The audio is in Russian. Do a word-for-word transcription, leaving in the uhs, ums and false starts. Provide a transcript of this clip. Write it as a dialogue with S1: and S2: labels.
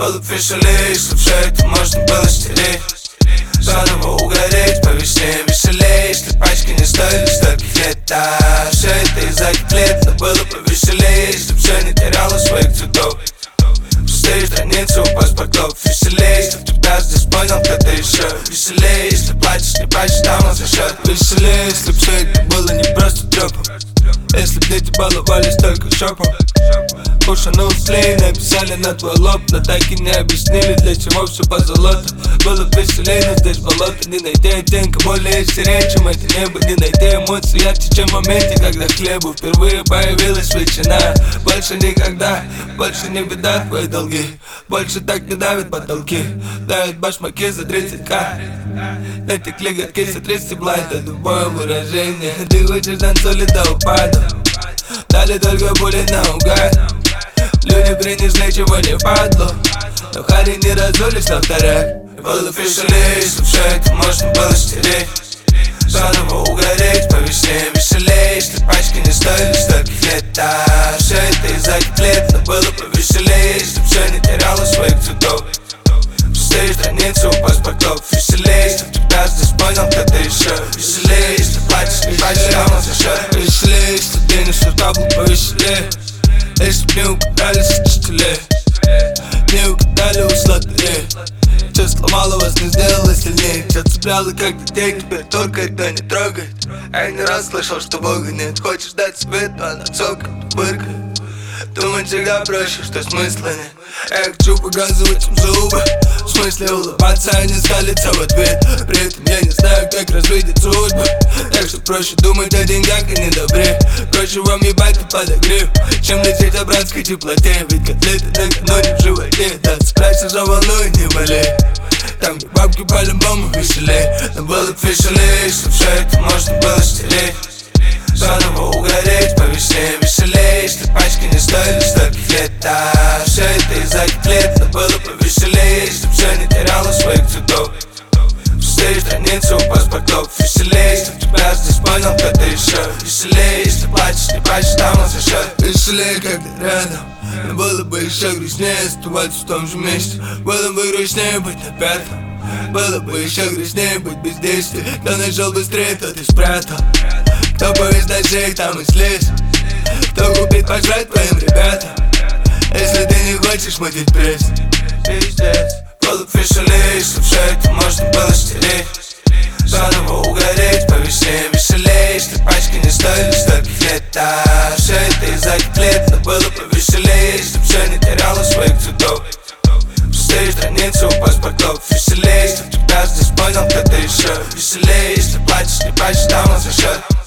S1: Было б веселей, если б все это можно было стереть. Заново угореть по весне веселей, если пачки не стоили стольких лет. Да, все это из-за котлет, но было бы веселей, если б все не теряло своих цветов. Пустые страницы у паспортов. Веселей, если б тебя здесь понял кто-то еще. Веселей, если плачешь, не плачешь, там он за счет. Веселей, если б все это было не просто трёпом. Если б дети баловались только шопом. Кушану слей, написали на твой лоб, но так и не объяснили, для чего все по золоту. Было б веселей, но здесь болото. Не найти оттенка более серее, чем это небо. Не найти эмоций ярче, чем в моменте, когда к хлебу впервые появилась ветчина. Больше никогда, больше не беда твои долги. Больше так не давят потолки. Давят башмаки за тридцать ка. Натекли гадки за тридцать бла. Это тупое выражение. Ты хочешь танцули до упада. Дали только пули наугад. Люди принесли, чего не падло. Но хари не разулись на вторях. Было б веселей, если б все это можно было стереть. Заново угореть по весне веселей, если пачки не стоили стольких лет. Да, все это из-за котлет, но было бы веселей, если б все не теряло своих цветов. Пустые страницы у паспортов. Веселей, если б тебя здесь понял кто-то еще. Веселей, если плачешь, не плачешь, там он за счет. Веселей, если денешься табло повеселее. Если б не угадали с учителей, не угадали у слотарей. Что сломало вас, не сделало сильнее. Что цепляло как детей, теперь только это не трогает. Я не раз слышал, что Бога нет. Хочешь дать свет, но она цокает, быркает. Думать всегда проще, что смысла нет. Я хочу показывать им зубы. В смысле улыбаться, а не скалиться в ответ. При этом я не знаю, как развидеть судьбы. Так что проще думать о деньгах и не добре. Проще вам ебать и подогрев, чем лететь о братской теплоте. Ведь котлеты накануне в животе. Да, спрячься за волну и не болей. Там где бабки по-любому веселей. Но было б веселей, если все это можно было стереть. Заново угореть по весне веселей, если пачки не стоили стольких лет. Да, все это из-за котлет, но было бы веселей, если все не теряло своих цветов. Пустые страницы у паспортов. Веселей, если тебя здесь понял кто-то еще. Веселей, если плачешь, не плачешь, там он за счет. Веселей, когда рядом. Но было бы еще грустнее оставаться в том же месте. Было бы грустнее быть на пятом. Было бы еще грустнее быть без действия. Кто нашел быстрее, тот и спрятал. Кто повез дальше, там и слез. Кто купит пожрать твоим ребятам. Если ты не хочешь мутить пресс, пиздец. Было б веселей, если все это можно было стереть. Заново угореть по весне веселей, если пачки не стоили стольких лет. Да, все это из-за котлет, но было бы веселей, если все не теряло своих цветов. Пустые страницы у паспортов. Веселей, если тебя здесь понял кто-то еще. Веселей, если плачешь, не плачешь, там он за счет.